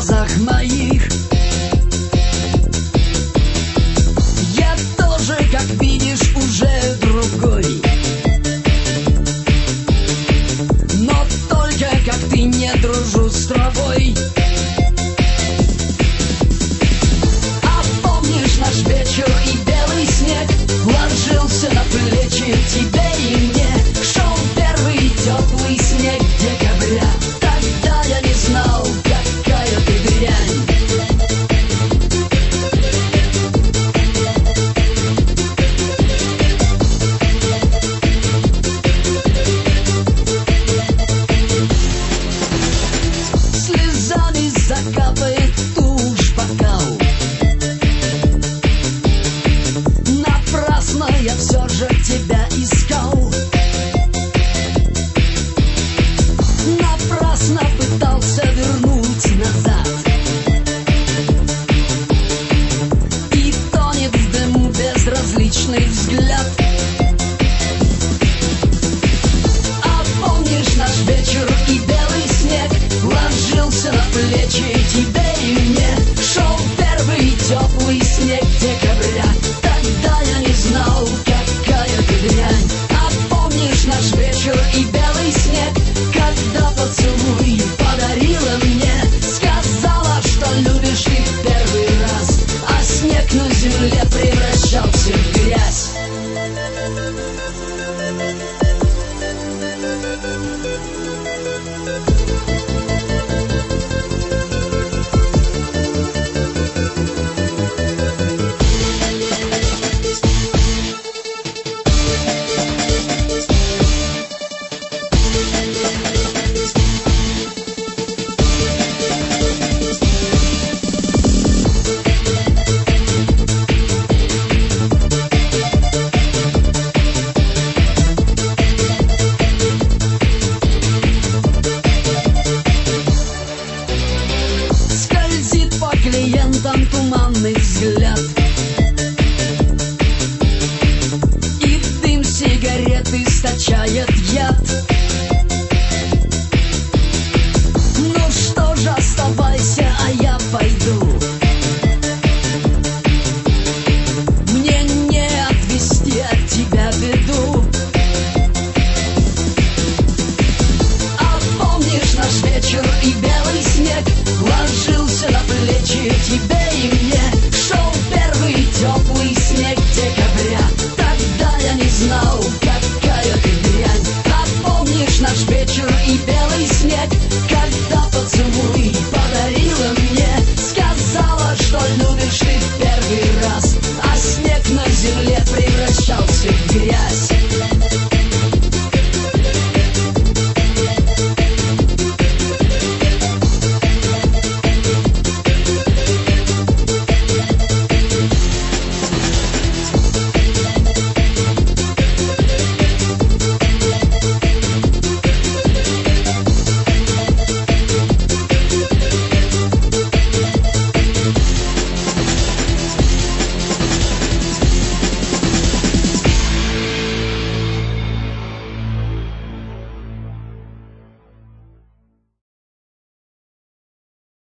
глазах моих. Я тоже, как видишь, уже другой, но только как ты не дружу с травой. А помнишь наш вечер и белый снег ложился на плечи тебе и мне? Шел первый теплый снег декабря. Тогда я не знал, какая ты дрянь. Слезами закапает тушь бокал. Напрасно я все же тебя искал. Напрасно пытался вернуть назад. И тонет в дыму безразличный взгляд. А помнишь наш вечер и белый снег ложился на плечи тебе